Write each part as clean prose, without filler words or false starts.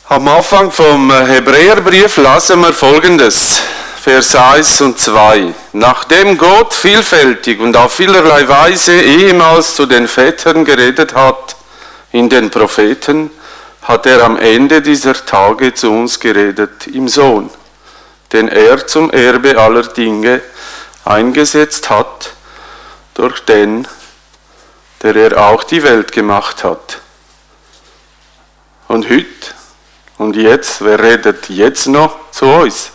Am Anfang vom Hebräerbrief lasen wir Folgendes, Vers 1 und 2. Nachdem Gott vielfältig und auf vielerlei Weise ehemals zu den Vätern geredet hat, in den Propheten, hat er am Ende dieser Tage zu uns geredet im Sohn, den er zum Erbe aller Dinge eingesetzt hat, durch den, der er auch die Welt gemacht hat. Und heute und jetzt, wer redet jetzt noch zu uns?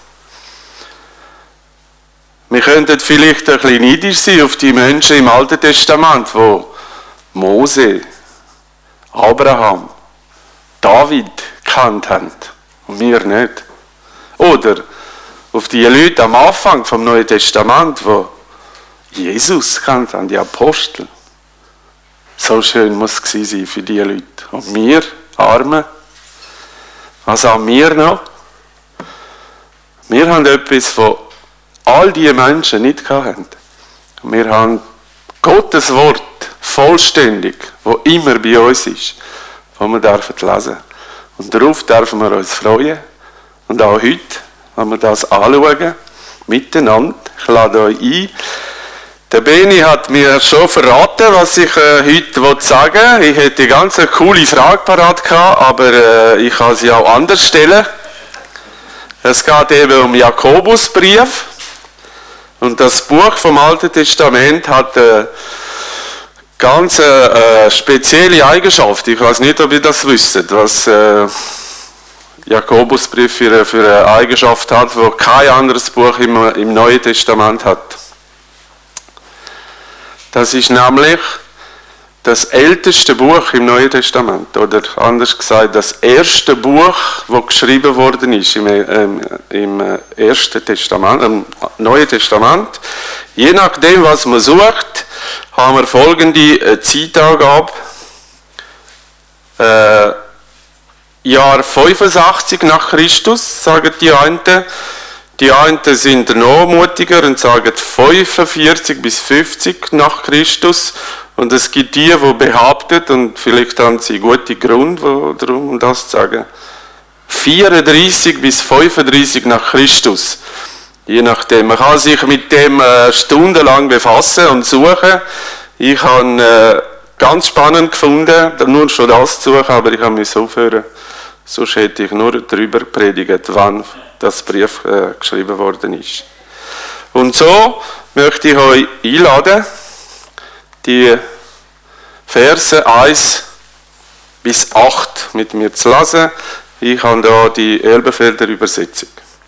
Wir könnten vielleicht ein bisschen neidisch sein auf die Menschen im Alten Testament, wo Mose, Abraham, David gekannt haben und wir nicht. Oder auf die Leute am Anfang vom Neuen Testament, wo Jesus gekannt haben, die Apostel. So schön muss es gewesen sein für diese Leute. Und wir, Arme, was haben wir noch? Wir haben etwas, was all diese Menschen nicht hatten. Wir haben Gottes Wort vollständig, das immer bei uns ist, das wir lesen dürfen. Und darauf dürfen wir uns freuen. Und auch heute, wenn wir das anschauen, miteinander. Ich lade euch ein. Der Beni hat mir schon verraten, was ich heute sagen will. Ich hätte eine ganz coole Frage parat gehabt, aber ich kann sie auch anders stellen. Es geht eben um Jakobusbrief. Und das Buch vom Alten Testament hat eine ganz spezielle Eigenschaft. Ich weiß nicht, ob ihr das wisst, was Jakobusbrief für eine Eigenschaft hat, die kein anderes Buch im Neuen Testament hat. Das ist nämlich das älteste Buch im Neuen Testament. Oder anders gesagt, das erste Buch, das geschrieben worden ist im Ersten Testament, im Neuen Testament. Je nachdem, was man sucht, haben wir folgende Zeitangabe. Jahr 85 nach Christus, sagen die einen. Die einen sind noch mutiger und sagen 45 bis 50 nach Christus. Und es gibt die behaupten, und vielleicht haben sie gute Gründe, um das zu sagen, 34 bis 35 nach Christus. Je nachdem. Man kann sich mit dem stundenlang befassen und suchen. Ich habe ganz spannend gefunden, nur schon das zu suchen, aber ich habe mich aufhören. Sonst hätte ich nur darüber predigt, wann das Brief geschrieben worden ist. Und so möchte ich euch einladen, die Verse 1 bis 8 mit mir zu lesen. Ich habe da die Elberfelder Übersetzung.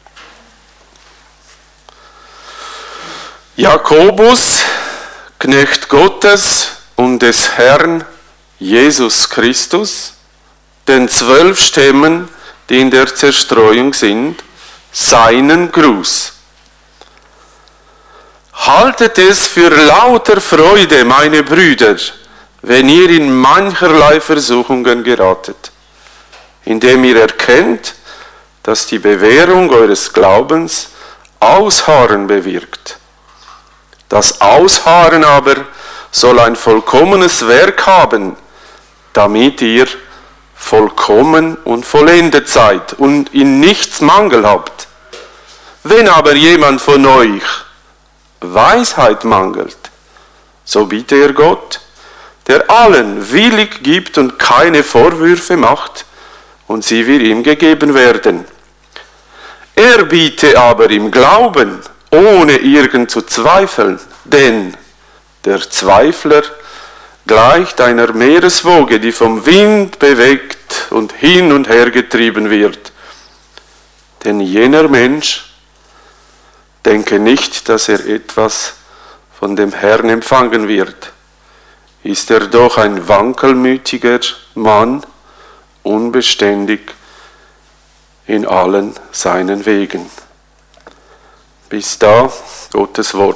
Jakobus, Knecht Gottes und des Herrn Jesus Christus, den 12 Stämmen, die in der Zerstreuung sind, seinen Gruß. Haltet es für lauter Freude, meine Brüder, wenn ihr in mancherlei Versuchungen geratet, indem ihr erkennt, dass die Bewährung eures Glaubens Ausharren bewirkt. Das Ausharren aber soll ein vollkommenes Werk haben, damit ihr vollkommen und vollendet seid und in nichts Mangel habt. Wenn aber jemand von euch Weisheit mangelt, so bitte er Gott, der allen willig gibt und keine Vorwürfe macht, und sie wird ihm gegeben werden. Er biete aber im Glauben, ohne irgend zu zweifeln, denn der Zweifler gleicht einer Meereswoge, die vom Wind bewegt und hin und her getrieben wird. Denn jener Mensch denke nicht, dass er etwas von dem Herrn empfangen wird. Ist er doch ein wankelmütiger Mann, unbeständig in allen seinen Wegen. Bis da Gottes Wort.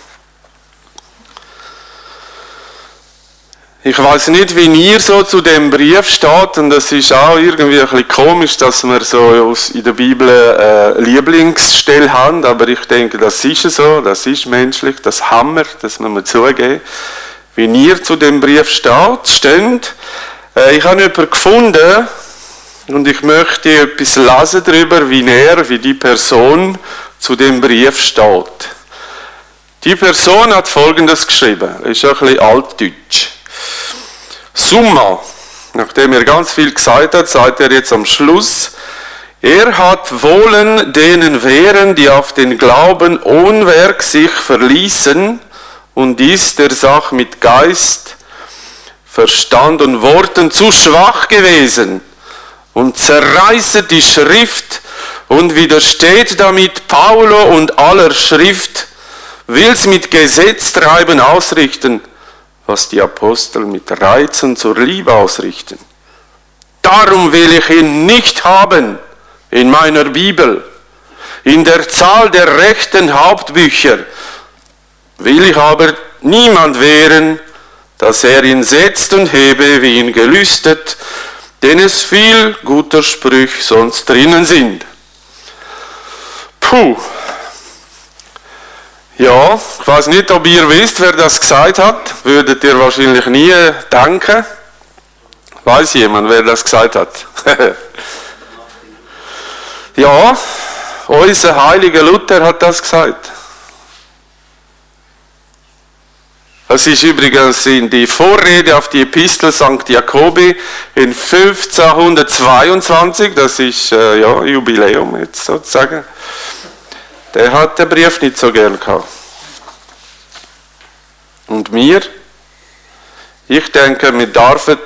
Ich weiß nicht, wie ihr so zu dem Brief steht, und es ist auch irgendwie ein bisschen komisch, dass wir so in der Bibel eine Lieblingsstelle haben, aber ich denke, das ist so, das ist menschlich, das haben wir, das müssen wir zugeben. Wie ihr zu dem Brief steht. Ich habe jemanden gefunden, und ich möchte etwas lesen darüber, wie die Person zu dem Brief steht. Die Person hat Folgendes geschrieben, ist ein bisschen altdeutsch. Summa, nachdem er ganz viel gesagt hat, sagt er jetzt am Schluss, er hat wollen denen wehren, die auf den Glauben ohne Werk sich verließen und ist der Sache mit Geist, Verstand und Worten zu schwach gewesen und zerreißet die Schrift und widersteht damit Paulo und aller Schrift, will's mit Gesetztreiben ausrichten, was die Apostel mit Reizen zur Liebe ausrichten. Darum will ich ihn nicht haben in meiner Bibel. In der Zahl der rechten Hauptbücher will ich aber niemand wehren, dass er ihn setzt und hebe, wie ihn gelüstet, denn es viel guter Sprüche sonst drinnen sind. Puh. Ja, ich weiß nicht, ob ihr wisst, wer das gesagt hat. Würdet ihr wahrscheinlich nie denken. Weiß jemand, wer das gesagt hat? Ja, unser heiliger Luther hat das gesagt. Das ist übrigens in die Vorrede auf die Epistel St. Jakobi in 1522, das ist Jubiläum jetzt sozusagen. Der hat den Brief nicht so gern gehabt. Und mir? Ich denke, wir dürfen,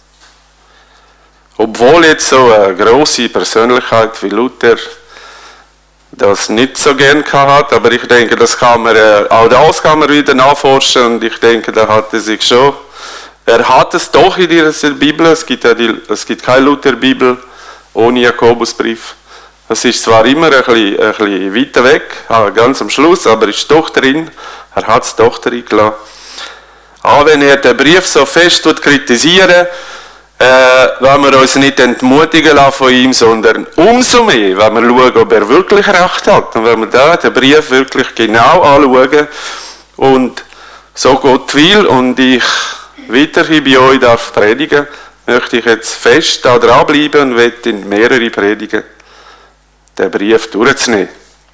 obwohl jetzt so eine grosse Persönlichkeit wie Luther das nicht so gern gehabt hat, aber ich denke, auch das kann man wieder nachforschen und ich denke, da hat er sich schon, er hat es doch in dieser Bibel, es gibt keine Lutherbibel ohne Jakobusbrief. Es ist zwar immer ein bisschen weiter weg, ganz am Schluss, aber ist doch drin. Er hat es doch drin gelassen. Auch wenn er den Brief so fest kritisieren, wenn wir uns nicht entmutigen lassen von ihm, sondern umso mehr, wenn wir schauen, ob er wirklich recht hat. Und wenn wir da den Brief wirklich genau anschauen und so Gott will und ich weiterhin bei euch darf predigen, möchte ich jetzt fest da dranbleiben und werde in mehrere Predigen den Brief durchzunehmen.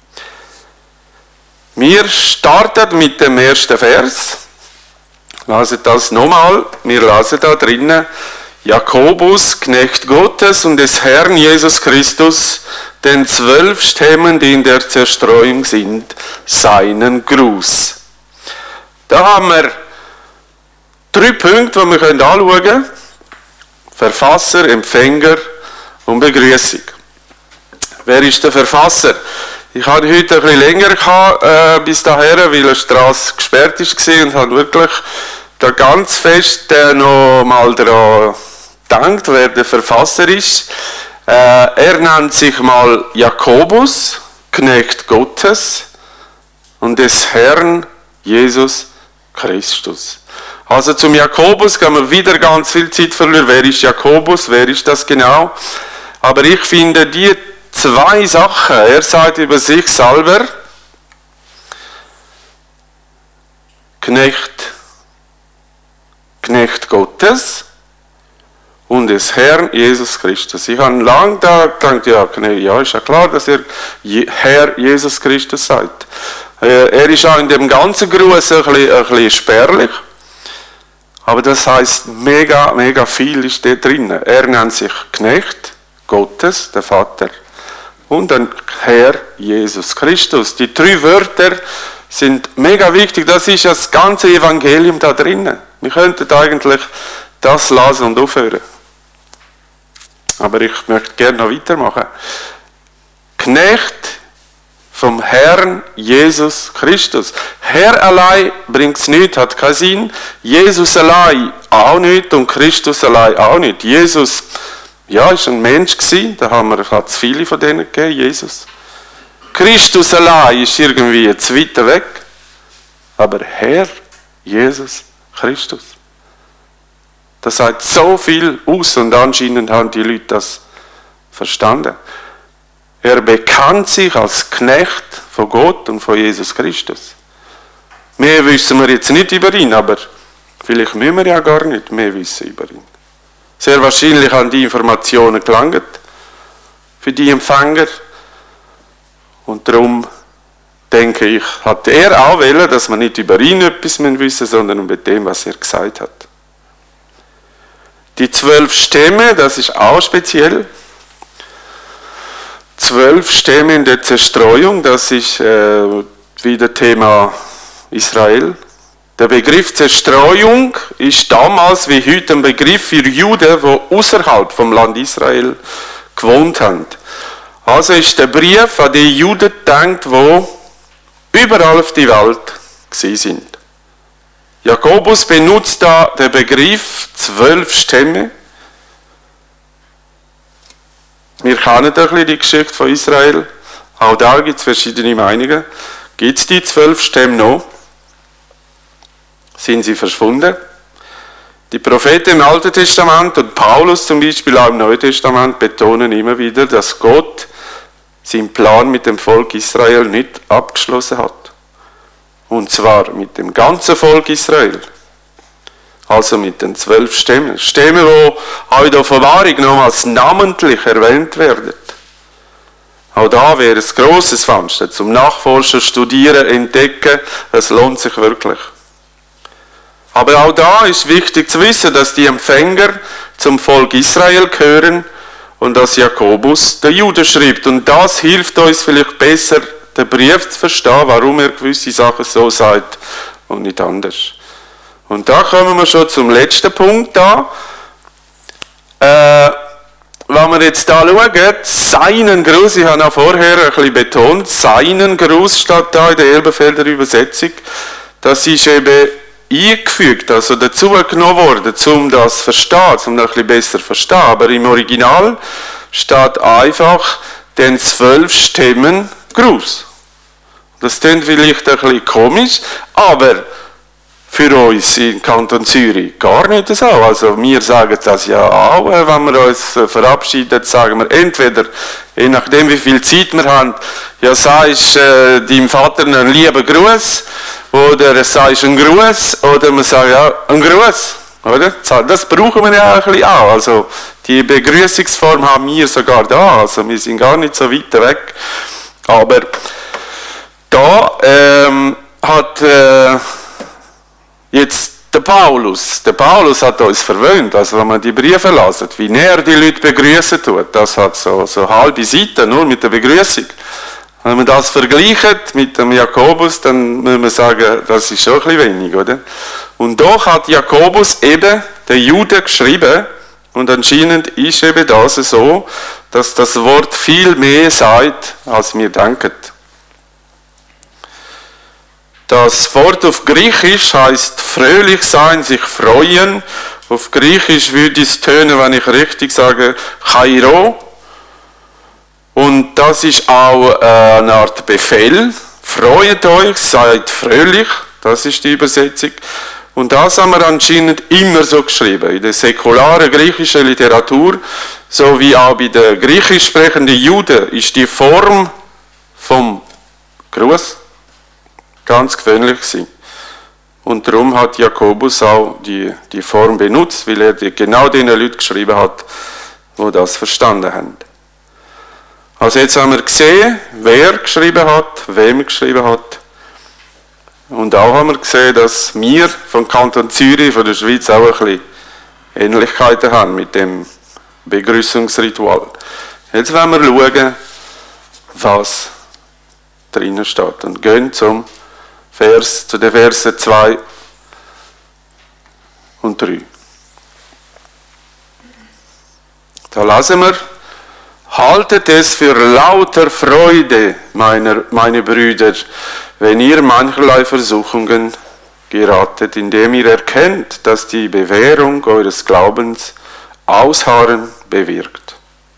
Wir starten mit dem ersten Vers. Lesen das nochmal. Wir lesen da drinnen: Jakobus, Knecht Gottes und des Herrn Jesus Christus, den 12 Stämmen, die in der Zerstreuung sind, seinen Gruß. Da haben wir 3 Punkte, die wir anschauen können. Verfasser, Empfänger und Begrüßung. Wer ist der Verfasser? Ich hatte heute ein bisschen länger gehabt, bis daher, weil die Straße gesperrt war und habe wirklich da ganz fest noch mal daran gedacht, wer der Verfasser ist. Er nennt sich mal Jakobus, Knecht Gottes und des Herrn Jesus Christus. Also zum Jakobus kann man wieder ganz viel Zeit verlieren. Wer ist Jakobus? Wer ist das genau? Aber ich finde die 2 Sachen. Er sagt über sich selber, Knecht Gottes und des Herrn Jesus Christus. Ich habe lange da gedacht, ja, ist ja klar, dass er Herr Jesus Christus sagt. Er ist auch in dem ganzen Gruß ein bisschen spärlich, aber das heißt mega, mega viel ist da drin. Er nennt sich Knecht Gottes, der Vater, und dann Herr Jesus Christus. Die 3 Wörter sind mega wichtig. Das ist das ganze Evangelium da drinnen. Wir könnten eigentlich das lesen und aufhören. Aber ich möchte gerne noch weitermachen. Knecht vom Herrn Jesus Christus. Herr allein bringt es nichts, hat keinen Sinn. Jesus allein auch nicht und Christus allein auch nicht. Jesus, ja, ist ein Mensch gewesen, da hat es viele von denen gegeben, Jesus. Christus allein ist irgendwie jetzt weiter weg, aber Herr Jesus Christus. Das sagt so viel aus und anscheinend haben die Leute das verstanden. Er bekannt sich als Knecht von Gott und von Jesus Christus. Mehr wissen wir jetzt nicht über ihn, aber vielleicht müssen wir ja gar nicht mehr wissen über ihn. Sehr wahrscheinlich haben die Informationen gelangt. für die Empfänger. Und darum denke ich, hat er auch wollen, dass man nicht über ihn etwas wissen müssen, sondern über dem, was er gesagt hat. Die 12 Stämme, das ist auch speziell. 12 Stämme in der Zerstreuung, das ist wieder Thema Israel. Der Begriff Zerstreuung ist damals wie heute ein Begriff für Juden, die außerhalb vom Land Israel gewohnt haben. Also ist der Brief an die Juden gedacht, die überall auf die Welt gewesen sind. Jakobus benutzt da den Begriff 12 Stämme. Wir kennen ein bisschen die Geschichte von Israel. Auch da gibt es verschiedene Meinungen. Gibt es die 12 Stämme noch? Sind sie verschwunden? Die Propheten im Alten Testament und Paulus zum Beispiel auch im Neuen Testament betonen immer wieder, dass Gott seinen Plan mit dem Volk Israel nicht abgeschlossen hat. Und zwar mit dem ganzen Volk Israel. Also mit den 12 Stämmen. Stämme, die auch in der Offenbarung nochmals namentlich erwähnt werden. Auch da wäre es ein grosses Fenster zum Nachforschen, Studieren, Entdecken. Es lohnt sich wirklich. Aber auch da ist wichtig zu wissen, dass die Empfänger zum Volk Israel gehören und dass Jakobus den Juden schreibt. Und das hilft uns vielleicht besser, den Brief zu verstehen, warum er gewisse Sachen so sagt und nicht anders. Und da kommen wir schon zum letzten Punkt da. Wenn wir jetzt da schauen, seinen Gruß, ich habe auch vorher ein bisschen betont, seinen Gruß steht da in der Elberfelder Übersetzung, das ist eben eingefügt, also dazu genommen worden, um das zu verstehen, um das ein bisschen besser zu verstehen. Aber im Original steht einfach den 12 Stämmen Gruß. Das klingt vielleicht ein bisschen komisch, aber für uns im Kanton Zürich gar nicht so. Also wir sagen das ja auch, wenn wir uns verabschieden, sagen wir entweder, je nachdem wie viel Zeit wir haben, ja sagst deinem Vater einen lieben Gruß, oder sagst einen Gruß, oder man sagt ja einen Gruß, oder? Das brauchen wir ja ein bisschen auch. Also die Begrüßungsform haben wir sogar da, also wir sind gar nicht so weit weg. Aber da hat jetzt der Paulus hat uns verwöhnt, also wenn man die Briefe lesen, wie näher die Leute begrüßen tut, das hat so halbe Seiten nur mit der Begrüßung. Wenn man das vergleicht mit dem Jakobus, dann muss man sagen, das ist schon ein bisschen wenig, oder? Und doch hat Jakobus eben den Juden geschrieben, und anscheinend ist eben das so, dass das Wort viel mehr sagt, als wir denken. Das Wort auf Griechisch heißt fröhlich sein, sich freuen. Auf Griechisch würde es tönen, wenn ich richtig sage, chairo. Und das ist auch eine Art Befehl. Freut euch, seid fröhlich. Das ist die Übersetzung. Und das haben wir anscheinend immer so geschrieben. In der säkularen griechischen Literatur, so wie auch bei den griechisch sprechenden Juden, ist die Form vom Gruß ganz gewöhnlich gewesen. Und darum hat Jakobus auch die Form benutzt, weil er genau den Leuten geschrieben hat, die das verstanden haben. Also jetzt haben wir gesehen, wer geschrieben hat, wem geschrieben hat. Und auch haben wir gesehen, dass wir vom Kanton Zürich, von der Schweiz, auch ein bisschen Ähnlichkeiten haben mit dem Begrüßungsritual. Jetzt wollen wir schauen, was drinnen steht. Und gehen zu den Versen 2 und 3. Da lesen wir: Haltet es für lauter Freude, meine Brüder, wenn ihr mancherlei Versuchungen geratet, indem ihr erkennt, dass die Bewährung eures Glaubens Ausharren bewirkt.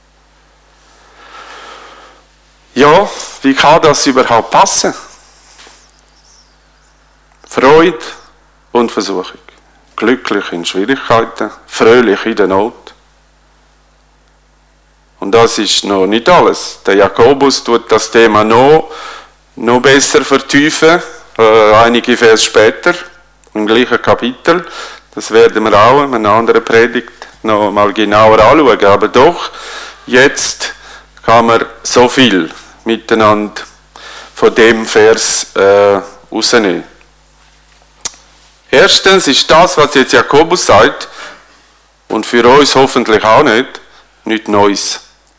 Ja, wie kann das überhaupt passen? Freude und Versuchung. Glücklich in Schwierigkeiten, fröhlich in der Not. Und das ist noch nicht alles. Der Jakobus tut das Thema noch besser vertiefen, einige Vers später, im gleichen Kapitel. Das werden wir auch in einer anderen Predigt noch mal genauer anschauen. Aber doch, jetzt kann man so viel miteinander von dem Vers rausnehmen. Erstens ist das, was jetzt Jakobus sagt, und für uns hoffentlich auch nicht Neues.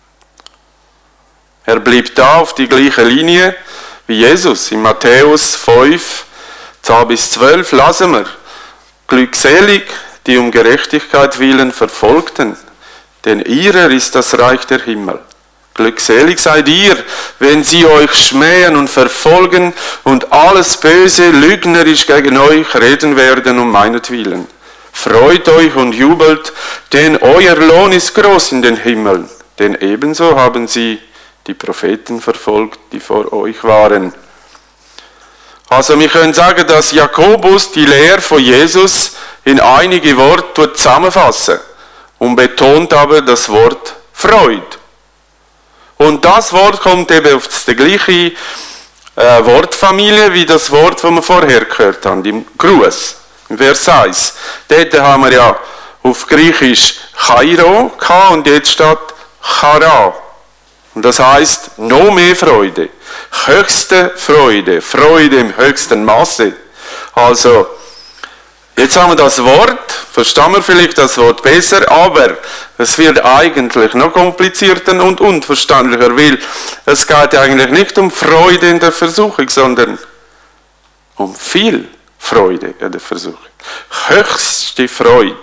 Er bleibt da auf die gleiche Linie wie Jesus. In Matthäus 5, 10-12 lasen wir: Glückselig, die um Gerechtigkeit willen Verfolgten, denn ihrer ist das Reich der Himmel. Glückselig seid ihr, wenn sie euch schmähen und verfolgen und alles Böse lügnerisch gegen euch reden werden um meinetwillen. Freut euch und jubelt, denn euer Lohn ist groß in den Himmeln, denn ebenso haben sie die Propheten verfolgt, die vor euch waren. Also wir können sagen, dass Jakobus die Lehre von Jesus in einige Worte zusammenfassen und betont aber das Wort Freude. Und das Wort kommt eben auf die gleiche Wortfamilie wie das Wort, das wir vorher gehört haben, im Gruß, im Vers 1. Dort haben wir ja auf Griechisch Chairo gehabt und jetzt steht Chara. Und das heisst noch mehr Freude, höchste Freude, Freude im höchsten Maße. Also, jetzt haben wir das Wort, verstehen wir vielleicht das Wort besser, aber es wird eigentlich noch komplizierter und unverständlicher, weil es geht eigentlich nicht um Freude in der Versuchung, sondern um viel Freude in der Versuchung. Höchste Freude.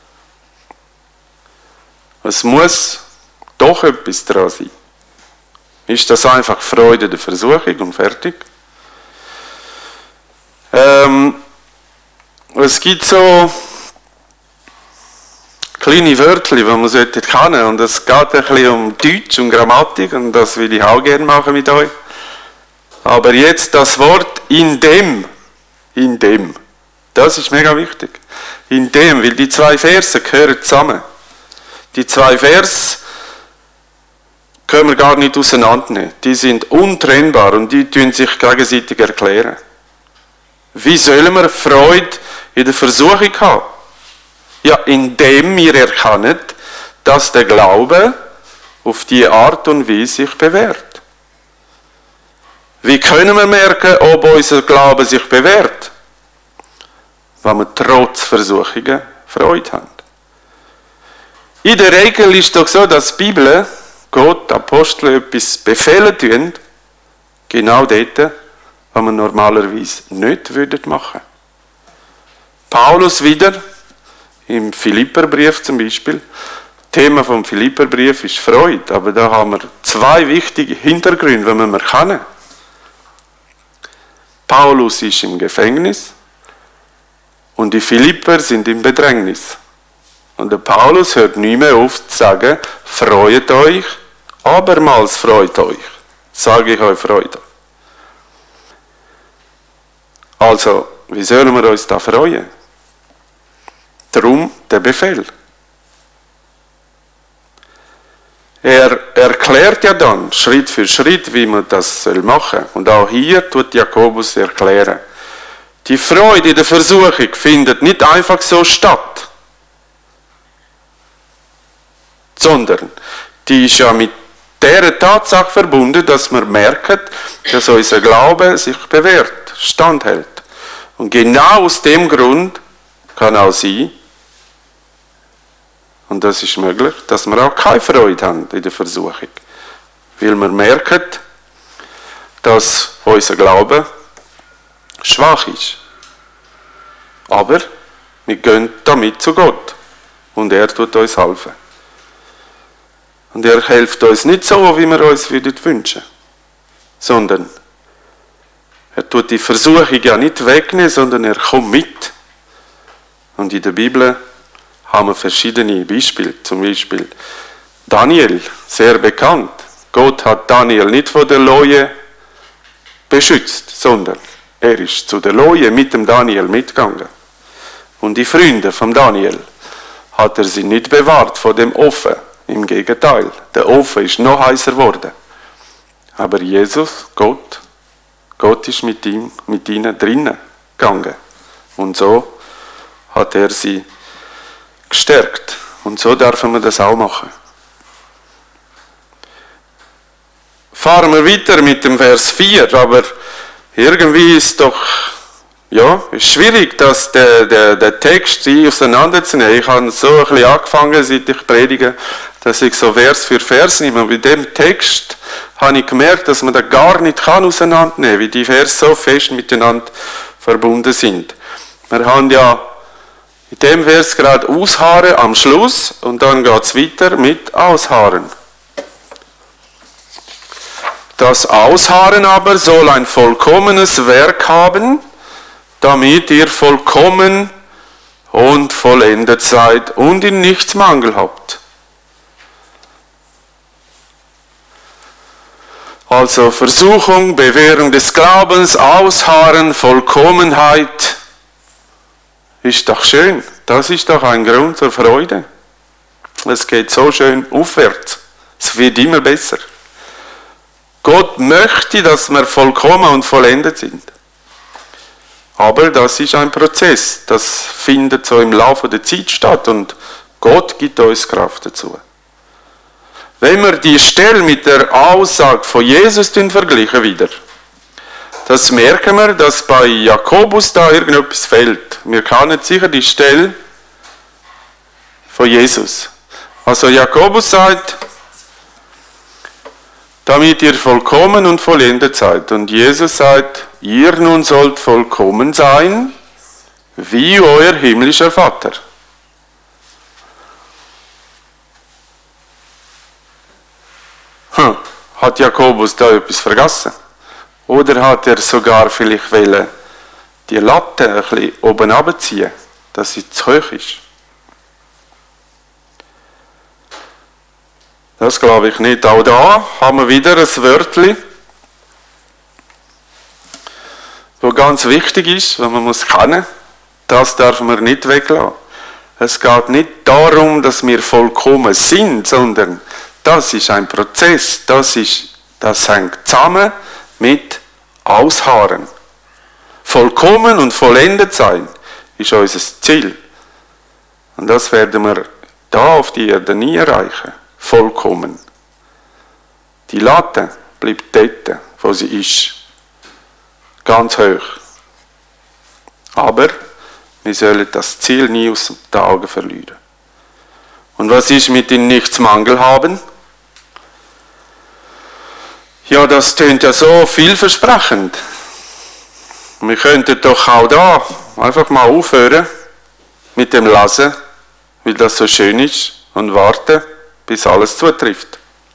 Es muss doch etwas dran sein. Ist das einfach Freude der Versuchung und fertig? Es gibt so kleine Wörter, die man kennen sollte, und es geht ein bisschen um Deutsch und Grammatik, und das will ich auch gerne machen mit euch. Aber jetzt das Wort in dem, das ist mega wichtig. In dem, weil die zwei Verse gehören zusammen. Die zwei Verse können wir gar nicht auseinandernehmen. Die sind untrennbar und die tun sich gegenseitig erklären. Wie sollen wir Freude in der Versuchung haben? Ja, indem wir erkennen, dass der Glaube auf die Art und Weise sich bewährt. Wie können wir merken, ob unser Glaube sich bewährt? Wenn wir trotz Versuchungen Freude haben. In der Regel ist es doch so, dass die Bibel, Gott, Apostel etwas befehlen tun, genau dort, was man normalerweise nicht machen würde. Paulus wieder, im Philipperbrief zum Beispiel, Thema vom Philipperbrief ist Freude, aber da haben wir zwei wichtige Hintergründe, die wir kennen. Paulus ist im Gefängnis und die Philipper sind im Bedrängnis. Und der Paulus hört nie mehr auf zu sagen, freut euch, abermals freut euch. Sage ich euch, freut euch. Also, wie sollen wir uns da freuen? Darum der Befehl. Er erklärt ja dann Schritt für Schritt, wie man das machen soll. Und auch hier tut Jakobus erklären. Die Freude in der Versuchung findet nicht einfach so statt, sondern die ist ja mit der Tatsache verbunden, dass wir merken, dass unser Glaube sich bewährt, standhält. Und genau aus dem Grund kann auch sein, und das ist möglich, dass wir auch keine Freude haben in der Versuchung. Weil wir merken, dass unser Glaube schwach ist. Aber wir gehen damit zu Gott. Und er tut uns helfen. Und er hilft uns nicht so, wie wir uns wünschen würden, sondern er tut die Versuchung ja nicht wegnehmen, sondern er kommt mit. Und in der Bibel haben wir verschiedene Beispiele. Zum Beispiel Daniel, sehr bekannt. Gott hat Daniel nicht von der Leue beschützt, sondern er ist zu der Leue mit dem Daniel mitgegangen. Und die Freunde von Daniel hat er sie nicht bewahrt vor dem Ofen. Im Gegenteil, der Ofen ist noch heißer geworden. Aber Jesus, Gott ist mit ihnen drinnen gegangen. Und so hat er sie gestärkt. Und so dürfen wir das auch machen. fahren wir weiter mit dem Vers 4, aber irgendwie ist doch, ja, ist schwierig, dass der Text auseinanderzunehmen. Ich habe so ein bisschen angefangen, seit ich predige, dass ich so Vers für Vers nehme. Und bei dem Text habe ich gemerkt, dass man da gar nicht auseinandernehmen kann, weil die Vers so fest miteinander verbunden sind. Wir haben ja in dem Vers gerade Ausharren am Schluss und dann geht es weiter mit Ausharren. Das Ausharren aber soll ein vollkommenes Werk haben, damit ihr vollkommen und vollendet seid und in nichts Mangel habt. Also Versuchung, Bewährung des Glaubens, Ausharren, Vollkommenheit, ist doch schön. Das ist doch ein Grund zur Freude. Es geht so schön aufwärts. Es wird immer besser. Gott möchte, dass wir vollkommen und vollendet sind. Aber das ist ein Prozess. Das findet so im Laufe der Zeit statt und Gott gibt uns Kraft dazu. Wenn wir die Stelle mit der Aussage von Jesus vergleichen wieder, das merken wir, dass bei Jakobus da irgendetwas fehlt. Wir kennen sicher die Stelle von Jesus. Also Jakobus sagt, damit ihr vollkommen und vollendet seid. Und Jesus sagt, ihr nun sollt vollkommen sein, wie euer himmlischer Vater. Hat Jakobus da etwas vergessen? Oder hat er sogar vielleicht die Latte ein bisschen oben runterziehen, dass sie zu hoch ist? Das glaube ich nicht. Auch da haben wir wieder ein Wörtchen, das ganz wichtig ist, was man muss kennen. Das darf man nicht weglassen. Es geht nicht darum, dass wir vollkommen sind, sondern das ist ein Prozess. Das hängt zusammen mit Ausharren. Vollkommen und vollendet sein ist unser Ziel. Und das werden wir da auf die Erde nie erreichen. Vollkommen. Die Latte bleibt dort, wo sie ist. Ganz hoch. Aber wir sollen das Ziel nie aus den Augen verlieren. Und was ist mit in nichts Mangel haben? Ja, das tönt ja so vielversprechend. Wir könnten doch auch da einfach mal aufhören mit dem Lesen, weil das so schön ist, und warten, bis alles zutrifft.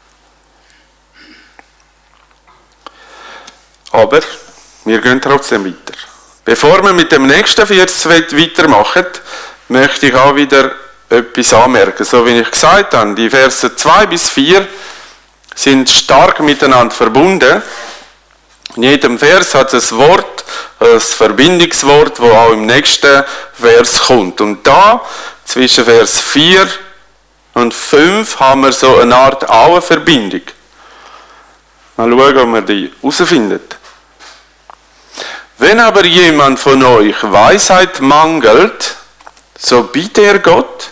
Aber wir gehen trotzdem weiter. Bevor wir mit dem nächsten Vers weitermachen, möchte ich auch wieder etwas anmerken. So wie ich gesagt habe, die Verse 2 bis 4 sind stark miteinander verbunden. In jedem Vers hat es ein Wort, ein Verbindungswort, das auch im nächsten Vers kommt. Und da, zwischen Vers 4 und 5, haben wir so eine Art Verbindung. Mal schauen, ob man die herausfindet. Wenn aber jemand von euch Weisheit mangelt, so bitte er Gott,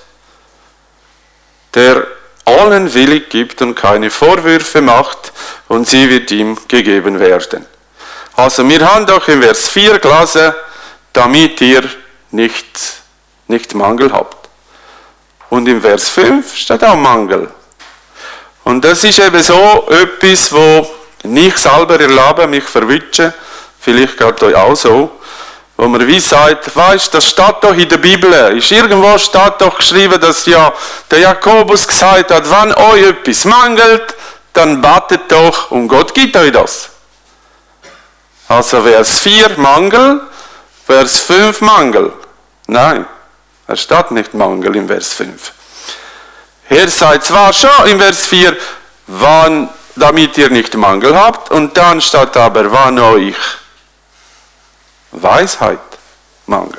der allen willig gibt und keine Vorwürfe macht, und sie wird ihm gegeben werden. Also wir haben doch im Vers 4 gelesen, damit ihr nicht Mangel habt. Und im Vers 5 steht auch Mangel. Und das ist eben so etwas, wo ich selber erlebe, mich verwünsche, vielleicht geht euch auch so, wo man wie sagt, weisst, das steht doch in der Bibel, irgendwo steht doch geschrieben, dass ja der Jakobus gesagt hat, wenn euch etwas mangelt, dann betet doch und Gott gibt euch das. Also Vers 4 Mangel, Vers 5 Mangel. Nein, es steht nicht Mangel im Vers 5. Er sagt zwar schon im Vers 4, damit ihr nicht Mangel habt, und dann steht aber, wann euch Weisheit mangelt.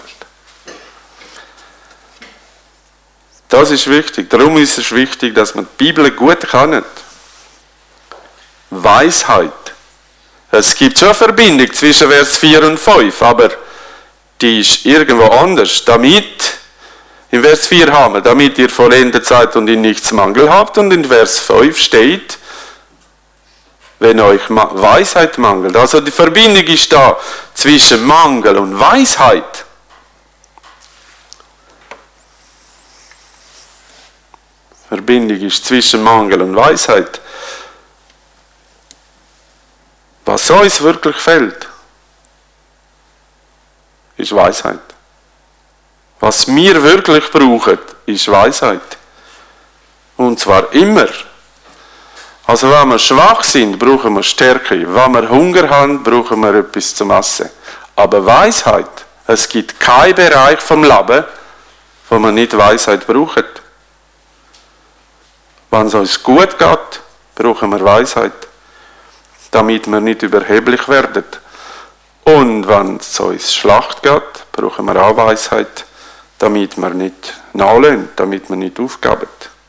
Das ist wichtig. Darum ist es wichtig, dass man die Bibel gut kennt. Weisheit. Es gibt schon eine Verbindung zwischen Vers 4 und 5, aber die ist irgendwo anders. In Vers 4 haben wir, damit ihr vollendet seid und in nichts Mangel habt, und in Vers 5 steht, wenn euch Weisheit mangelt. Also die Verbindung ist da zwischen Mangel und Weisheit. Verbindung ist zwischen Mangel und Weisheit. Was uns wirklich fehlt, ist Weisheit. Was wir wirklich brauchen, ist Weisheit. Und zwar immer. Also wenn wir schwach sind, brauchen wir Stärke. Wenn wir Hunger haben, brauchen wir etwas zum Essen. Aber Weisheit, es gibt keinen Bereich vom Leben, wo man nicht Weisheit braucht. Wenn es uns gut geht, brauchen wir Weisheit, damit wir nicht überheblich werden. Und wenn es uns schlecht geht, brauchen wir auch Weisheit, damit wir nicht nachlassen, damit wir nicht aufgeben.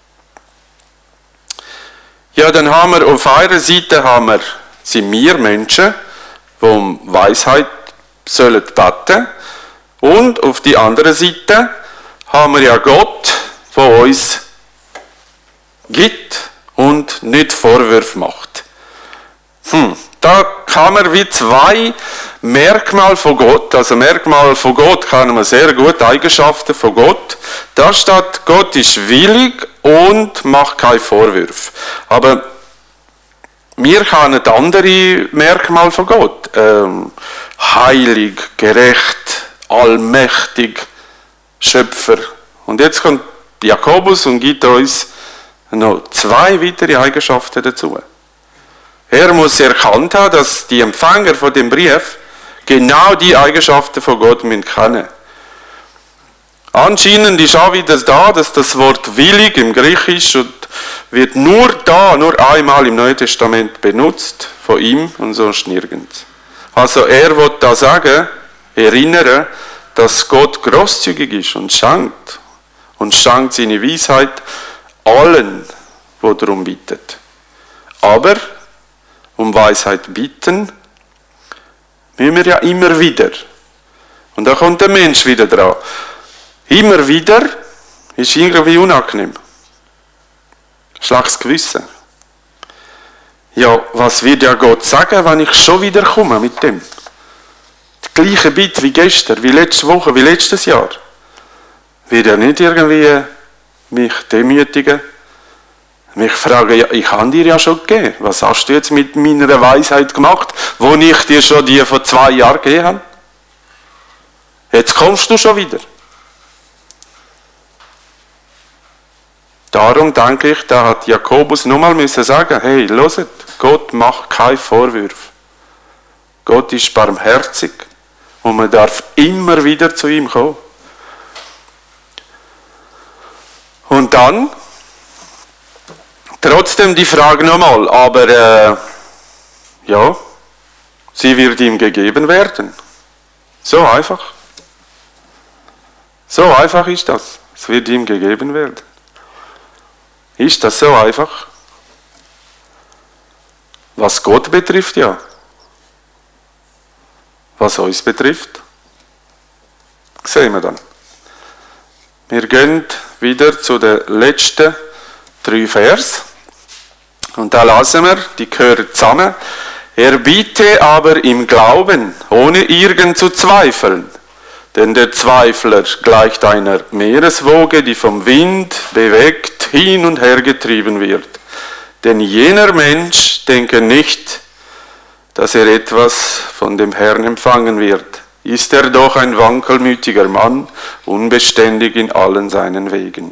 Ja, dann haben wir auf einer Seite sind wir Menschen, die um Weisheit sollen beten. Und auf die andere Seite haben wir ja Gott, der uns gibt und nicht Vorwürfe macht. Da kann man wie zwei Merkmale von Gott, also Merkmale von Gott kann man sehr gut, Eigenschaften von Gott. Da steht, Gott ist willig und macht keine Vorwürfe. Aber wir kennen andere Merkmale von Gott. Heilig, gerecht, allmächtig, Schöpfer. Und jetzt kommt Jakobus und gibt uns noch zwei weitere Eigenschaften dazu. Er muss erkannt haben, dass die Empfänger von dem Brief genau die Eigenschaften von Gott kennen. Anscheinend ist auch wieder da, dass das Wort willig im Griechisch wird nur einmal im Neuen Testament benutzt, von ihm und sonst nirgends. Also er will da sagen, erinnern, dass Gott grosszügig ist und schenkt seine Weisheit allen, die darum bitten. Aber um Weisheit bitten, müssen wir ja immer wieder. Und da kommt der Mensch wieder dran. Immer wieder ist irgendwie unangenehm. Schlechtes Gewissen. Ja, was wird ja Gott sagen, wenn ich schon wieder komme mit dem? Die gleiche Bitte wie gestern, wie letzte Woche, wie letztes Jahr. Wird ja nicht irgendwie mich demütigen. Mich fragen, ja, ich habe dir ja schon gegeben. Was hast du jetzt mit meiner Weisheit gemacht, wo ich dir schon die vor 2 Jahren gegeben habe? Jetzt kommst du schon wieder. Darum denke ich, da hat Jakobus nochmal müssen sagen, hey, hört, Gott macht keine Vorwürfe. Gott ist barmherzig und man darf immer wieder zu ihm kommen. Und dann trotzdem die Frage nochmal, aber ja, sie wird ihm gegeben werden. So einfach. So einfach ist das. Es wird ihm gegeben werden. Ist das so einfach? Was Gott betrifft, ja. Was uns betrifft, sehen wir dann. Wir gehen wieder zu den letzten 3 Vers. Und da lassen wir, die gehören zusammen. Er biete aber im Glauben, ohne irgend zu zweifeln. Denn der Zweifler gleicht einer Meereswoge, die vom Wind bewegt hin und her getrieben wird. Denn jener Mensch denke nicht, dass er etwas von dem Herrn empfangen wird. Ist er doch ein wankelmütiger Mann, unbeständig in allen seinen Wegen.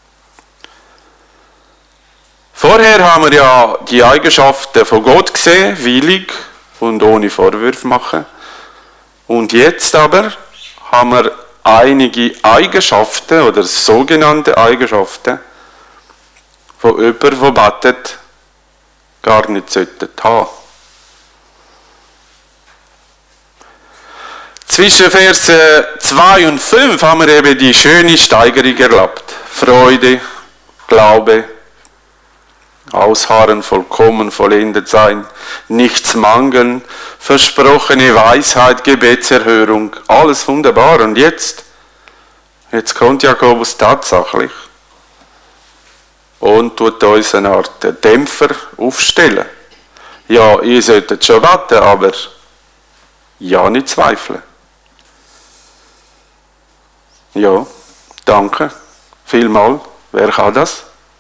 Vorher haben wir ja die Eigenschaften von Gott gesehen, willig und ohne Vorwürfe machen. Und jetzt aber haben wir einige Eigenschaften oder sogenannte Eigenschaften von jemandem, der betet, gar nicht sollten haben. Zwischen Verse 2 und 5 haben wir eben die schöne Steigerung erlebt. Freude, Glaube, Ausharren, vollkommen, vollendet sein, nichts mangeln, versprochene Weisheit, Gebetserhörung, alles wunderbar. Und jetzt kommt Jakobus tatsächlich und tut uns eine Art Dämpfer aufstellen. ja, ihr solltet schon beten, aber ja, nicht zweifeln. Ja, danke, vielmal. Wer kann das?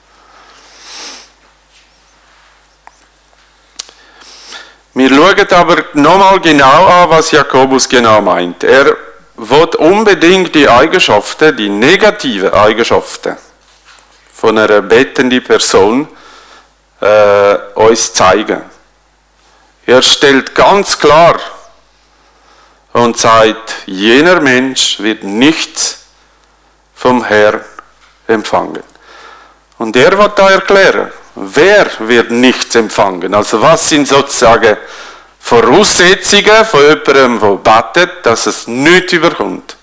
Wir schauen aber nochmal genau an, was Jakobus genau meint. Er will unbedingt die Eigenschaften, die negativen Eigenschaften von einer bettenden Person uns zeigen. Er stellt ganz klar und sagt, jener Mensch wird nichts vom Herrn empfangen. Und er wird da erklären, wer wird nichts empfangen. Also was sind sozusagen Voraussetzungen von jemandem, der betet, dass es nichts überkommt.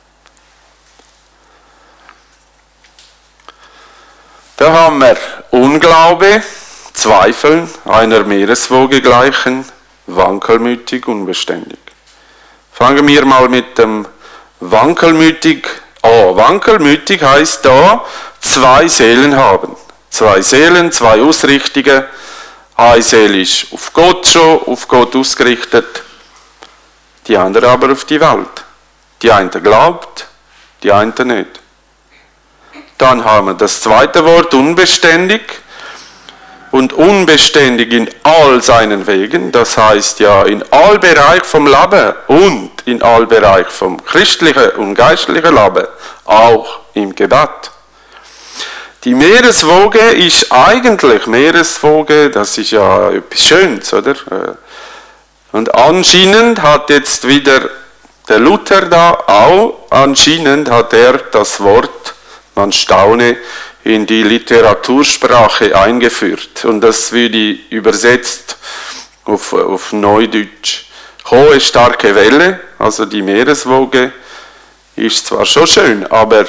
Da haben wir Unglaube, Zweifeln, einer Meereswoge gleichen, wankelmütig, unbeständig. Fangen wir mal mit dem wankelmütig an. Wankelmütig heisst da, zwei Seelen haben. Zwei Seelen, zwei Ausrichtungen. Eine Seele ist auf Gott schon, auf Gott ausgerichtet, die andere aber auf die Welt. Die eine glaubt, die andere nicht. Dann haben wir das zweite Wort, unbeständig. Und unbeständig in all seinen Wegen, das heißt ja in all Bereich vom Leben und in all Bereich vom christlichen und geistlichen Leben, auch im Gebet. Die Meereswoge ist eigentlich, Meereswoge, das ist ja etwas Schönes, oder? Und anscheinend hat jetzt wieder der Luther da auch, anscheinend hat er das Wort, man staune, in die Literatursprache eingeführt. Und das würde übersetzt auf Neudeutsch. Hohe, starke Welle, also die Meereswoge, ist zwar schon schön, aber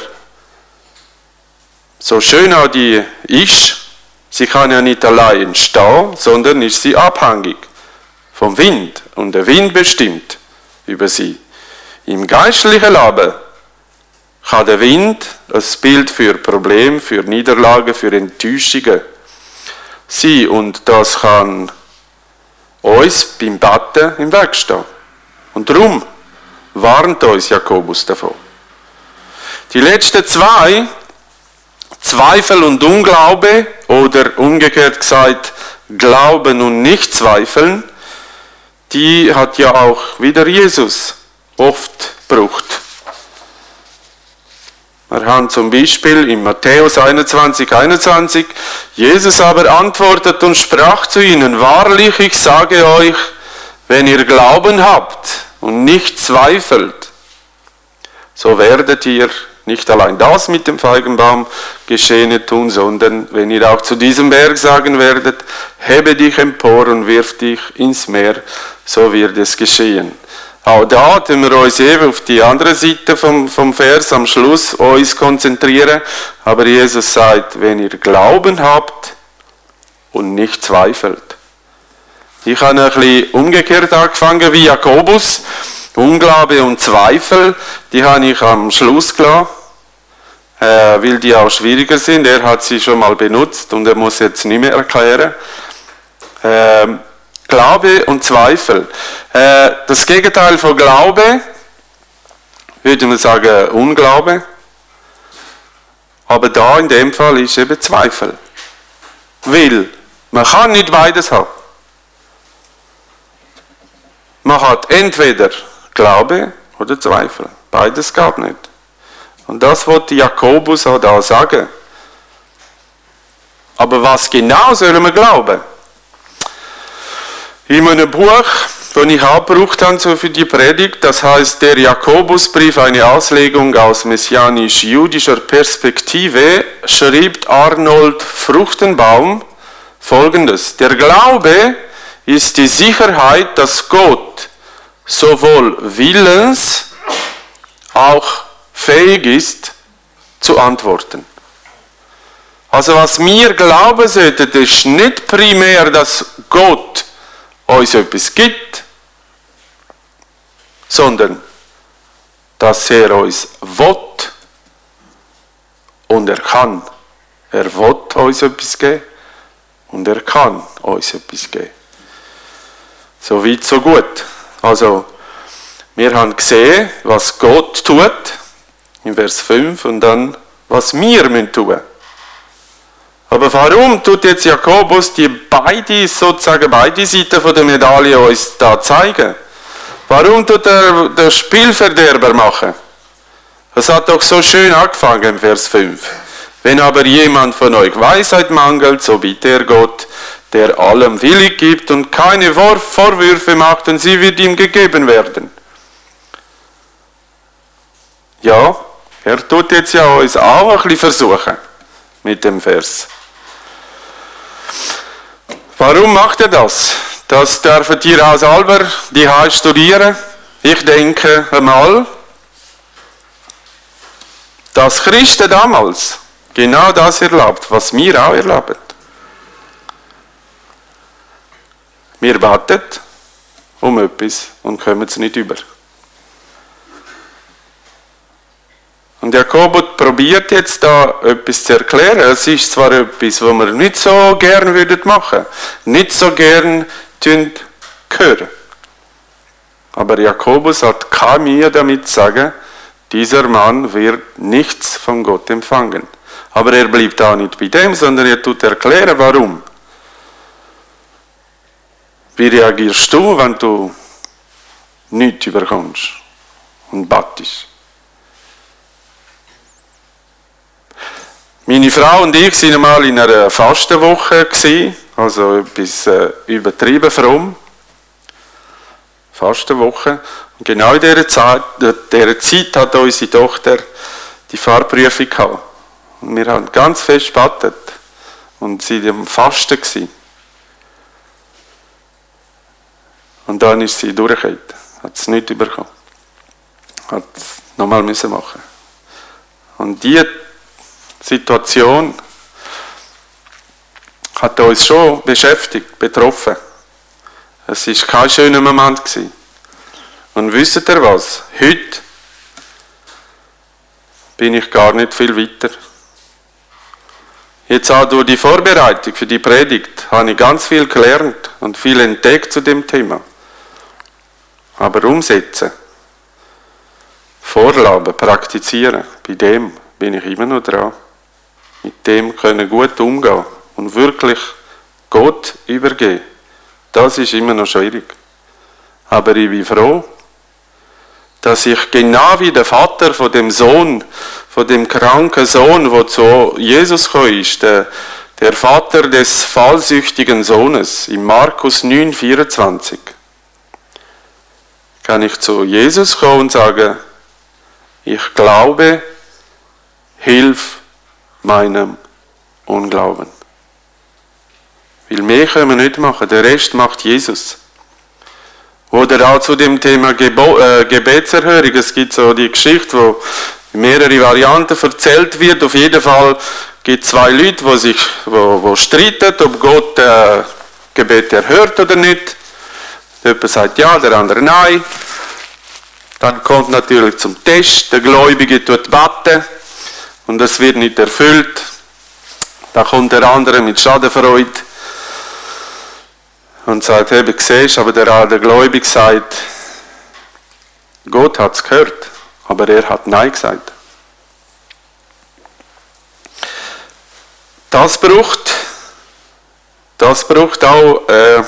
so schön auch die ist, sie kann ja nicht allein entstehen, sondern ist sie abhängig vom Wind. Und der Wind bestimmt über sie. Im geistlichen Leben kann der Wind ein Bild für Probleme, für Niederlagen, für Enttäuschungen sein. Und das kann uns beim Beten im Weg stehen. Und darum warnt uns Jakobus davon. Die letzten zwei, Zweifel und Unglaube, oder umgekehrt gesagt, Glauben und Nicht-Zweifeln, die hat ja auch wieder Jesus oft gebraucht. Wir haben zum Beispiel in Matthäus 21, Jesus aber antwortet und sprach zu ihnen, wahrlich, ich sage euch, wenn ihr Glauben habt und nicht zweifelt, so werdet ihr nicht allein das mit dem Feigenbaum Geschehene tun, sondern wenn ihr auch zu diesem Berg sagen werdet, hebe dich empor und wirf dich ins Meer, so wird es geschehen. Auch da tun wir uns eben auf die andere Seite vom Vers am Schluss uns konzentrieren. Aber Jesus sagt, wenn ihr Glauben habt und nicht zweifelt. Ich habe ein bisschen umgekehrt angefangen wie Jakobus. Unglaube und Zweifel, die habe ich am Schluss gelassen, weil die auch schwieriger sind. Er hat sie schon mal benutzt und er muss jetzt nicht mehr erklären. Glaube und Zweifel. Das Gegenteil von Glaube, würde man sagen Unglaube. Aber da in dem Fall ist eben Zweifel. Weil man kann nicht beides haben. Man hat entweder Glaube oder Zweifel. Beides geht nicht. Und das wollte Jakobus auch da sagen. Aber was genau sollen wir glauben? In einem Buch, das ich auch gebraucht habe für die Predigt, das heißt der Jakobusbrief, eine Auslegung aus messianisch-jüdischer Perspektive, schrieb Arnold Fruchtenbaum Folgendes. Der Glaube ist die Sicherheit, dass Gott sowohl willens auch fähig ist, zu antworten. Also was wir glauben sollten, ist nicht primär, dass Gott uns etwas gibt, sondern dass er uns will und er kann. Er will uns etwas geben und er kann uns etwas geben. So weit, so gut. Also, wir haben gesehen, was Gott tut, in Vers 5, und dann, was wir tun müssen. Aber warum tut jetzt Jakobus sozusagen beide Seiten der Medaille uns da zeigen? Warum tut er den Spielverderber machen? Es hat doch so schön angefangen im Vers 5. Wenn aber jemand von euch Weisheit mangelt, so bitte er Gott, der allem willig gibt und keine Vorwürfe macht, und sie wird ihm gegeben werden. Ja, er tut jetzt ja uns auch ein bisschen versuchen mit dem Vers. Warum macht er das? Das dürfen ihr auch selber die studieren. Ich denke einmal, dass Christen damals genau das erlaubt, was wir auch erleben. Wir beten um etwas und kommen es nicht über. Und Jakobus probiert jetzt da etwas zu erklären. Es ist zwar etwas, was wir nicht so gern machen würden, nicht so gern hören. Aber Jakobus hat keine Mühe damit zu sagen, dieser Mann wird nichts von Gott empfangen. Aber er bleibt auch nicht bei dem, sondern er tut erklären, warum. Wie reagierst du, wenn du nichts überkommst und bettest? Meine Frau und ich waren einmal in einer Fastenwoche, also etwas übertrieben fromm. Fastenwoche. Und genau in dieser Zeit hat unsere Tochter die Fahrprüfung gehabt. Und wir haben ganz fest gebetet und sie am Fasten gewesen. Und dann ist sie durchgekommen. Hat es nicht bekommen. Hat es nochmal müssen machen. Und diese Situation hat uns schon beschäftigt, betroffen. Es war kein schöner Moment gewesen. Und wisst ihr was? Heute bin ich gar nicht viel weiter. Jetzt auch durch die Vorbereitung für die Predigt habe ich ganz viel gelernt und viel entdeckt zu dem Thema. Aber umsetzen, vorleben, praktizieren, bei dem bin ich immer noch dran. Mit dem können gut umgehen und wirklich Gott übergeben. Das ist immer noch schwierig. Aber ich bin froh, dass ich genau wie der Vater von dem Sohn, von dem kranken Sohn, der zu Jesus gekommen ist, der Vater des fallsüchtigen Sohnes, in Markus 9,24, kann ich zu Jesus kommen und sagen, ich glaube, hilf meinem Unglauben. Weil mehr können wir nicht machen, der Rest macht Jesus. Oder auch zu dem Thema Gebetserhörung. Es gibt so die Geschichte, wo in mehrere Varianten erzählt wird. Auf jeden Fall gibt es zwei Leute, die streiten, ob Gott Gebet erhört oder nicht. Jemand sagt ja, der andere nein. Dann kommt natürlich zum Test, der Gläubige tut beten und das wird nicht erfüllt. Dann kommt der andere mit Schadenfreude und sagt, eben siehst, aber der Gläubige sagt, Gott hat es gehört, aber er hat Nein gesagt. Das braucht auch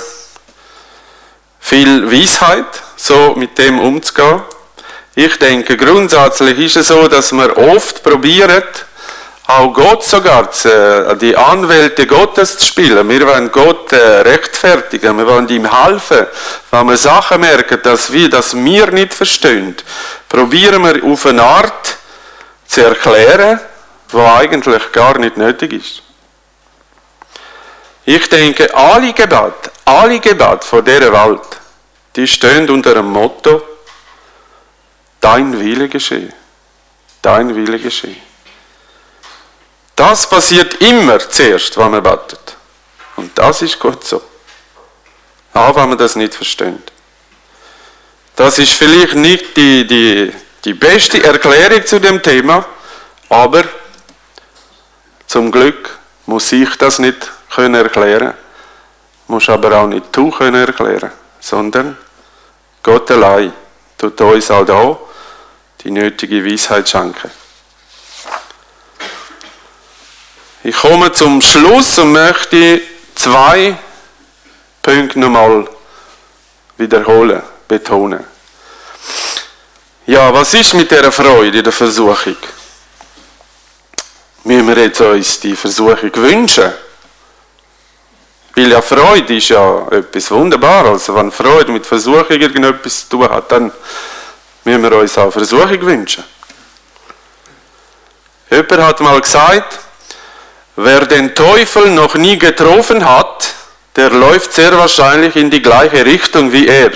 viel Weisheit, so mit dem umzugehen. Ich denke, grundsätzlich ist es so, dass wir oft probieren, auch Gott sogar die Anwälte Gottes zu spielen. Wir wollen Gott rechtfertigen, wir wollen ihm helfen. Wenn wir Sachen merken, dass wir nicht verstehen, probieren wir auf eine Art zu erklären, die eigentlich gar nicht nötig ist. Ich denke, alle Gebete von dieser Welt, die stehen unter dem Motto, dein Wille geschehe. Dein Wille geschehe. Das passiert immer zuerst, wenn man betet. Und das ist gut so. Auch wenn man das nicht versteht. Das ist vielleicht nicht die beste Erklärung zu dem Thema, aber zum Glück muss ich das nicht erklären. Muss aber auch nicht du erklären. sondern Gott allein tut uns auch da die nötige Weisheit schenken. Ich komme zum Schluss und möchte 2 Punkte nochmal wiederholen, betonen. Ja, was ist mit dieser Freude in der Versuchung? Müssen wir jetzt uns die Versuchung wünschen? Weil ja Freude ist ja etwas Wunderbares. Also wenn Freude mit Versuchung irgendetwas zu tun hat, dann müssen wir uns auch Versuchung wünschen. Jemand hat mal gesagt, wer den Teufel noch nie getroffen hat, der läuft sehr wahrscheinlich in die gleiche Richtung wie er.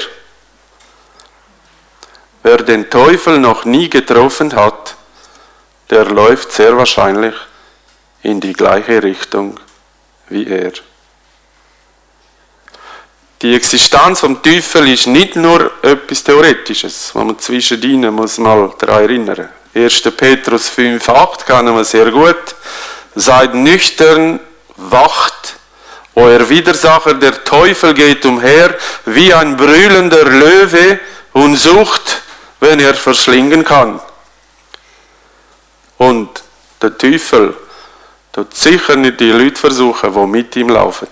Wer den Teufel noch nie getroffen hat, der läuft sehr wahrscheinlich in die gleiche Richtung wie er. Die Existenz vom Teufel ist nicht nur etwas Theoretisches, wo man zwischendrin muss mal daran erinnern. 1. Petrus 5,8 kennen wir sehr gut. Seid nüchtern, wacht, euer Widersacher, der Teufel, geht umher wie ein brüllender Löwe und sucht, wenn er verschlingen kann. Und der Teufel tut sicher nicht die Leute versuchen, die mit ihm laufen.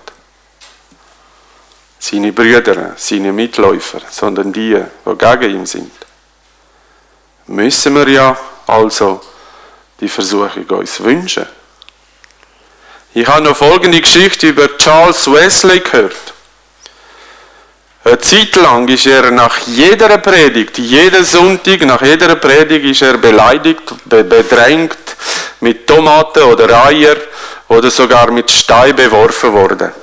Seine Brüder, seine Mitläufer, sondern die gegen ihn sind. Müssen wir ja also die Versuchung uns wünschen. Ich habe noch folgende Geschichte über Charles Wesley gehört. Eine Zeit lang ist er nach jeder Predigt, jeden Sonntag, nach jeder Predigt ist er beleidigt, bedrängt, mit Tomaten oder Eier oder sogar mit Stein beworfen worden.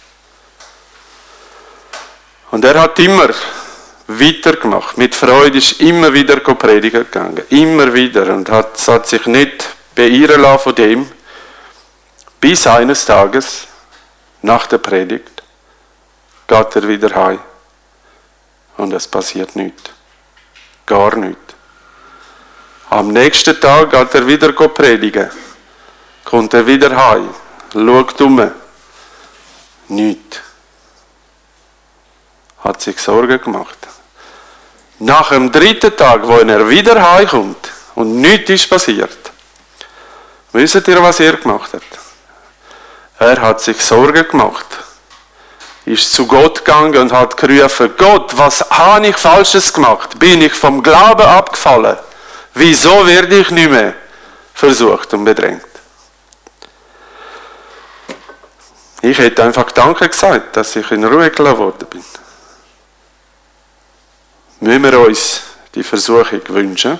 Und er hat immer weitergemacht. Mit Freude ist immer wieder predigen gegangen. Immer wieder. Und hat sich nicht beirren lassen von dem. Bis eines Tages, nach der Predigt, geht er wieder heim. Und es passiert nichts. Gar nichts. Am nächsten Tag geht er wieder predigen. Kommt er wieder heim. Schaut um. Nichts. Hat sich Sorgen gemacht. Nach dem 3. Tag, wo er wieder heimkommt und nichts ist passiert, wisst ihr, was er gemacht hat? Er hat sich Sorgen gemacht. Ist zu Gott gegangen und hat gerufen, Gott, was habe ich Falsches gemacht? Bin ich vom Glauben abgefallen? Wieso werde ich nicht mehr versucht und bedrängt? Ich hätte einfach Danke gesagt, dass ich in Ruhe gelassen worden bin. Müssen wir uns die Versuchung wünschen?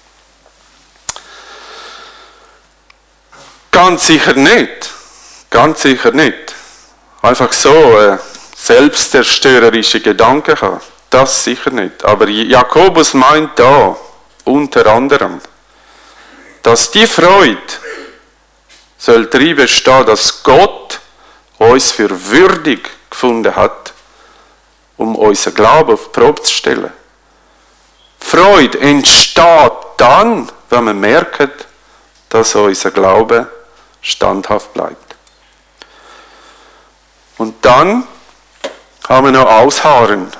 Ganz sicher nicht. Ganz sicher nicht. Einfach so selbstzerstörerische Gedanken haben. Das sicher nicht. Aber Jakobus meint da unter anderem, dass die Freude soll darin bestehen, dass Gott uns für würdig gefunden hat, um unseren Glauben auf die Probe zu stellen. Freude entsteht dann, wenn wir merken, dass unser Glaube standhaft bleibt. Und dann haben wir noch Ausharren.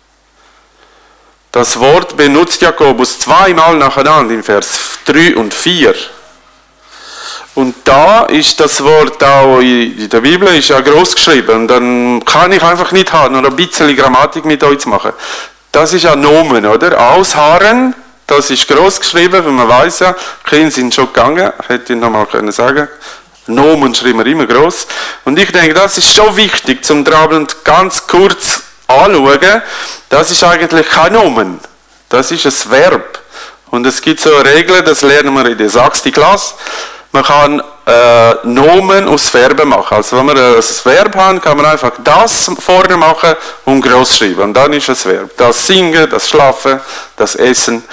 Das Wort benutzt Jakobus 2-mal nacheinander in Vers 3 und 4. Und da ist das Wort auch in der Bibel ist ja groß geschrieben. Und dann kann ich einfach nicht haben, nur ein bisschen Grammatik mit euch zu machen. Das ist ja Nomen, oder? Ausharren, das ist groß geschrieben, weil man weiß ja, Kinder sind schon gegangen, hätte ich nochmal sagen können. Nomen schreiben wir immer groß. Und ich denke, das ist schon wichtig, zum Drabelnd ganz kurz anschauen. Das ist eigentlich kein Nomen. Das ist ein Verb. Und es gibt so Regeln, das lernen wir in der 6. Klasse. Man kann Nomen aus Verben machen. Also wenn wir ein Verb haben, kann man einfach das vorne machen und groß schreiben. Und dann ist es Verb. Das Singen, das Schlafen, das Essen.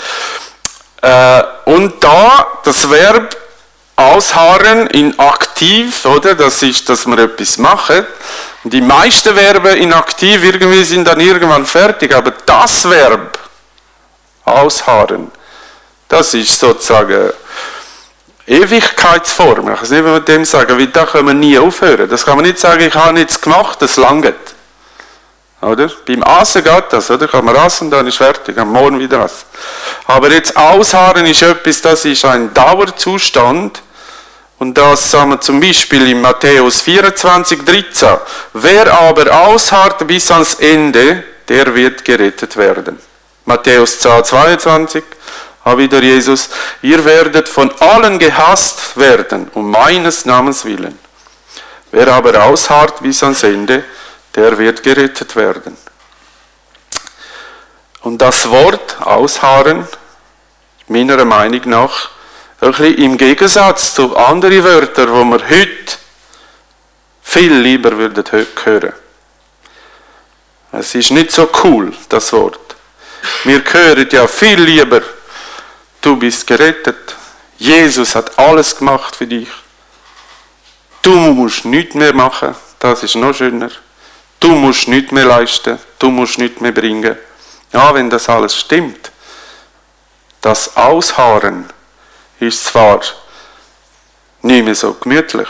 Und da das Verb ausharren in aktiv, oder? Das ist, dass wir etwas machen. Und die meisten Verben in aktiv irgendwie sind dann irgendwann fertig. Aber das Verb ausharren, das ist sozusagen Ewigkeitsform. Ich weiß nicht, wie man dem sagen, weil da können wir nie aufhören. Das kann man nicht sagen, ich habe nichts gemacht, das langt. Oder? Beim Essen geht das, oder? Kann man essen, dann ist fertig, am Morgen wieder essen. Aber jetzt ausharren ist etwas, das ist ein Dauerzustand. Und das sagen wir zum Beispiel in Matthäus 24,13. Wer aber ausharrt bis ans Ende, der wird gerettet werden. Matthäus 10,22, auch wieder Jesus. Ihr werdet von allen gehasst werden, um meines Namens willen. Wer aber ausharrt bis ans Ende, der wird gerettet werden. Und das Wort ausharren, meiner Meinung nach, ein bisschen im Gegensatz zu anderen Wörtern, die wir heute viel lieber würden hören. Es ist nicht so cool, das Wort. Wir hören ja viel lieber, du bist gerettet. Jesus hat alles gemacht für dich. Du musst nichts mehr machen, das ist noch schöner. Du musst nichts mehr leisten, du musst nichts mehr bringen. Ja, wenn das alles stimmt, das Ausharren ist zwar nicht mehr so gemütlich,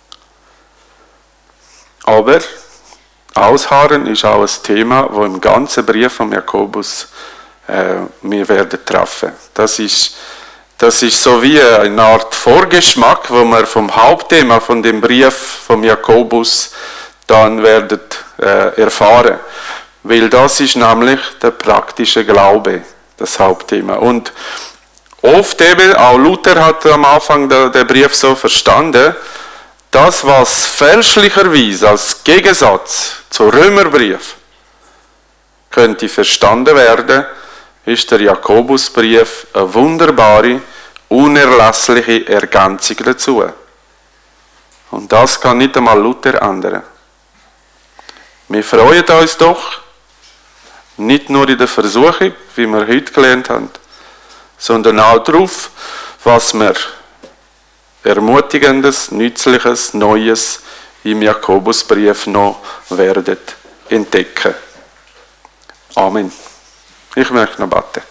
aber Ausharren ist auch ein Thema, das im ganzen Brief von Jakobus wir werden treffen. Das ist so wie eine Art Vorgeschmack, wo wir vom Hauptthema von dem Brief von Jakobus dann werden erfahren. Weil das ist nämlich der praktische Glaube, das Hauptthema. Und oft eben, auch Luther hat am Anfang den Brief so verstanden, das, was fälschlicherweise als Gegensatz zum Römerbrief könnte verstanden werden, ist der Jakobusbrief eine wunderbare, unerlässliche Ergänzung dazu. Und das kann nicht einmal Luther ändern. Wir freuen uns doch, nicht nur in der Versuchung, wie wir heute gelernt haben, sondern auch darauf, was wir Ermutigendes, Nützliches, Neues im Jakobusbrief noch werden entdecken. Amen. Ich möchte noch beten.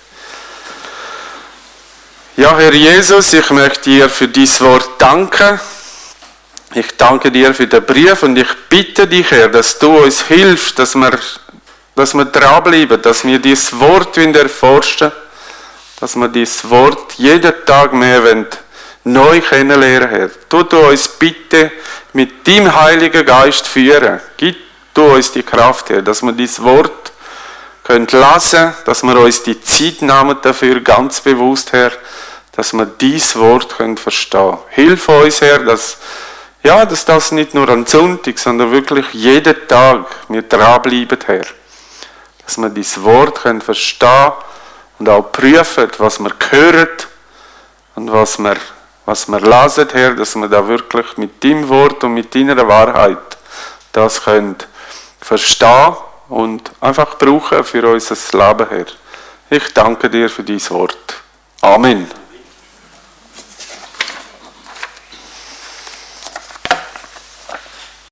Ja, Herr Jesus, ich möchte dir für dieses Wort danken. Ich danke dir für den Brief und ich bitte dich, Herr, dass du uns hilfst, dass wir dranbleiben, dass wir dieses Wort erforschen, dass wir dieses Wort jeden Tag mehr neu kennenlernen, Herr. Tu uns bitte mit deinem Heiligen Geist führen. Gib du uns die Kraft, Herr, dass wir dieses Wort lesen können, dass wir uns die Zeit nehmen dafür, ganz bewusst, Herr, dass wir dieses Wort verstehen können. Hilf uns, Herr, dass das nicht nur am Sonntag, sondern wirklich jeden Tag wir dranbleiben, Herr. Dass wir dieses Wort verstehen und auch prüfen, was wir hören und was wir lesen, Herr, dass wir da wirklich mit deinem Wort und mit deiner Wahrheit das verstehen und einfach brauchen für unser Leben, Herr. Ich danke dir für dieses Wort. Amen.